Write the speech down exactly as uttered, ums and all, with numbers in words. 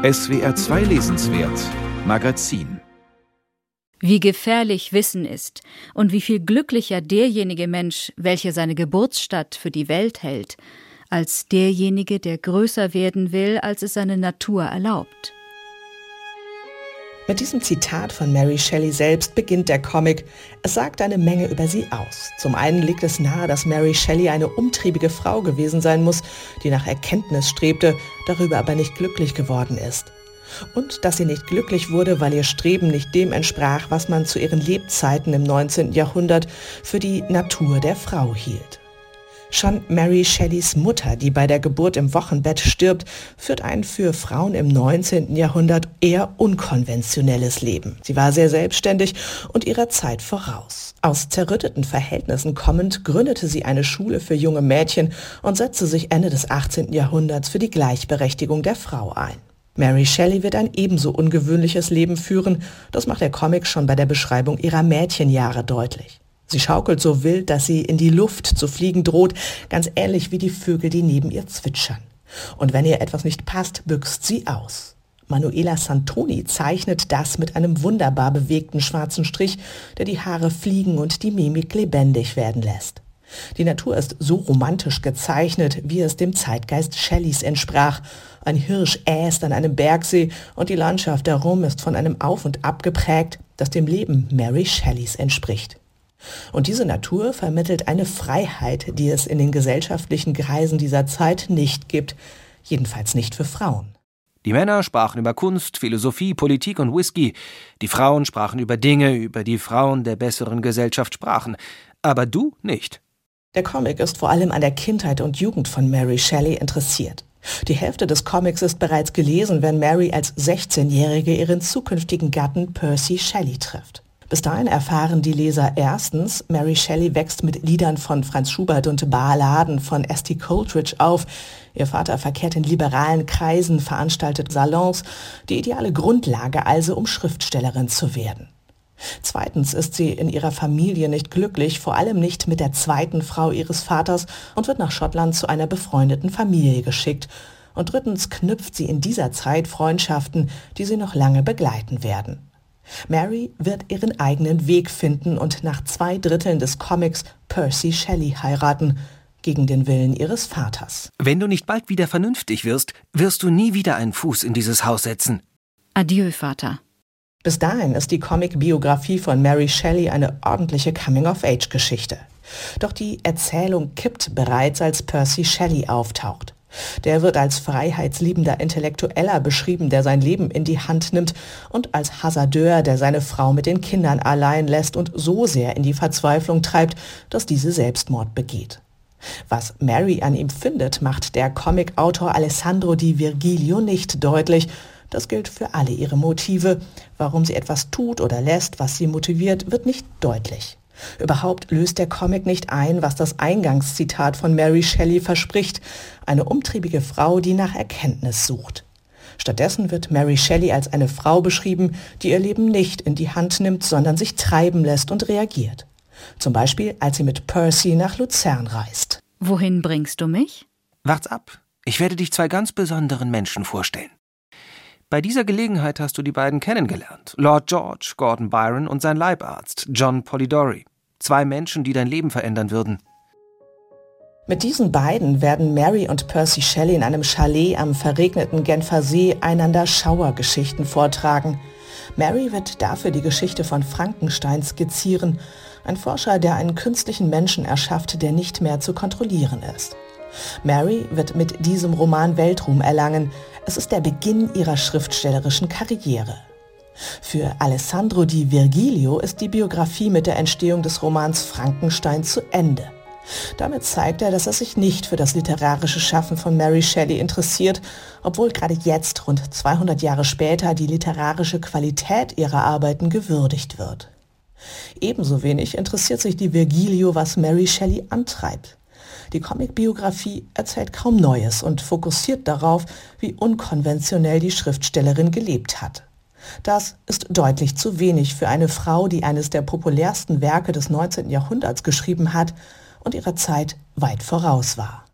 S W R zwei Lesenswert Magazin. Wie gefährlich Wissen ist und wie viel glücklicher derjenige Mensch, welcher seine Geburtsstadt für die Welt hält, als derjenige, der größer werden will, als es seine Natur erlaubt. Mit diesem Zitat von Mary Shelley selbst beginnt der Comic. Es sagt eine Menge über sie aus. Zum einen liegt es nahe, dass Mary Shelley eine umtriebige Frau gewesen sein muss, die nach Erkenntnis strebte, darüber aber nicht glücklich geworden ist. Und dass sie nicht glücklich wurde, weil ihr Streben nicht dem entsprach, was man zu ihren Lebzeiten im neunzehnten Jahrhundert für die Natur der Frau hielt. Schon Mary Shelleys Mutter, die bei der Geburt im Wochenbett stirbt, führt ein für Frauen im neunzehnten Jahrhundert eher unkonventionelles Leben. Sie war sehr selbstständig und ihrer Zeit voraus. Aus zerrütteten Verhältnissen kommend gründete sie eine Schule für junge Mädchen und setzte sich Ende des achtzehnten Jahrhunderts für die Gleichberechtigung der Frau ein. Mary Shelley wird ein ebenso ungewöhnliches Leben führen, das macht der Comic schon bei der Beschreibung ihrer Mädchenjahre deutlich. Sie schaukelt so wild, dass sie in die Luft zu fliegen droht, ganz ähnlich wie die Vögel, die neben ihr zwitschern. Und wenn ihr etwas nicht passt, büxt sie aus. Manuela Santoni zeichnet das mit einem wunderbar bewegten schwarzen Strich, der die Haare fliegen und die Mimik lebendig werden lässt. Die Natur ist so romantisch gezeichnet, wie es dem Zeitgeist Shelleys entsprach. Ein Hirsch äst an einem Bergsee und die Landschaft darum ist von einem Auf und Ab geprägt, das dem Leben Mary Shelleys entspricht. Und diese Natur vermittelt eine Freiheit, die es in den gesellschaftlichen Kreisen dieser Zeit nicht gibt, jedenfalls nicht für Frauen. Die Männer sprachen über Kunst, Philosophie, Politik und Whisky. Die Frauen sprachen über Dinge, über die Frauen der besseren Gesellschaft sprachen. Aber du nicht. Der Comic ist vor allem an der Kindheit und Jugend von Mary Shelley interessiert. Die Hälfte des Comics ist bereits gelesen, wenn Mary als sechzehnjährige ihren zukünftigen Gatten Percy Shelley trifft. Bis dahin erfahren die Leser erstens, Mary Shelley wächst mit Liedern von Franz Schubert und Balladen von Esty Coleridge auf. Ihr Vater verkehrt in liberalen Kreisen, veranstaltet Salons, die ideale Grundlage also, um Schriftstellerin zu werden. Zweitens ist sie in ihrer Familie nicht glücklich, vor allem nicht mit der zweiten Frau ihres Vaters und wird nach Schottland zu einer befreundeten Familie geschickt. Und drittens knüpft sie in dieser Zeit Freundschaften, die sie noch lange begleiten werden. Mary wird ihren eigenen Weg finden und nach zwei Dritteln des Comics Percy Shelley heiraten, gegen den Willen ihres Vaters. Wenn du nicht bald wieder vernünftig wirst, wirst du nie wieder einen Fuß in dieses Haus setzen. Adieu, Vater. Bis dahin ist die Comic-Biografie von Mary Shelley eine ordentliche Coming-of-Age-Geschichte. Doch die Erzählung kippt bereits, als Percy Shelley auftaucht. Der wird als freiheitsliebender Intellektueller beschrieben, der sein Leben in die Hand nimmt, und als Hasardeur, der seine Frau mit den Kindern allein lässt und so sehr in die Verzweiflung treibt, dass diese Selbstmord begeht. Was Mary an ihm findet, macht der Comicautor Alessandro Di Virgilio nicht deutlich. Das gilt für alle ihre Motive. Warum sie etwas tut oder lässt, was sie motiviert, wird nicht deutlich. Überhaupt löst der Comic nicht ein, was das Eingangszitat von Mary Shelley verspricht: eine umtriebige Frau, die nach Erkenntnis sucht. Stattdessen wird Mary Shelley als eine Frau beschrieben, die ihr Leben nicht in die Hand nimmt, sondern sich treiben lässt und reagiert. Zum Beispiel, als sie mit Percy nach Luzern reist. Wohin bringst du mich? Wart's ab. Ich werde dich zwei ganz besonderen Menschen vorstellen. Bei dieser Gelegenheit hast du die beiden kennengelernt. Lord George, Gordon Byron und sein Leibarzt, John Polidori. Zwei Menschen, die dein Leben verändern würden. Mit diesen beiden werden Mary und Percy Shelley in einem Chalet am verregneten Genfer See einander Schauergeschichten vortragen. Mary wird dafür die Geschichte von Frankenstein skizzieren, ein Forscher, der einen künstlichen Menschen erschafft, der nicht mehr zu kontrollieren ist. Mary wird mit diesem Roman Weltruhm erlangen. Es ist der Beginn ihrer schriftstellerischen Karriere. Für Alessandro Di Virgilio ist die Biografie mit der Entstehung des Romans Frankenstein zu Ende. Damit zeigt er, dass er sich nicht für das literarische Schaffen von Mary Shelley interessiert, obwohl gerade jetzt, rund zweihundert Jahre später, die literarische Qualität ihrer Arbeiten gewürdigt wird. Ebenso wenig interessiert sich Di Virgilio, was Mary Shelley antreibt. Die Comicbiografie erzählt kaum Neues und fokussiert darauf, wie unkonventionell die Schriftstellerin gelebt hat. Das ist deutlich zu wenig für eine Frau, die eines der populärsten Werke des neunzehnten Jahrhunderts geschrieben hat und ihrer Zeit weit voraus war.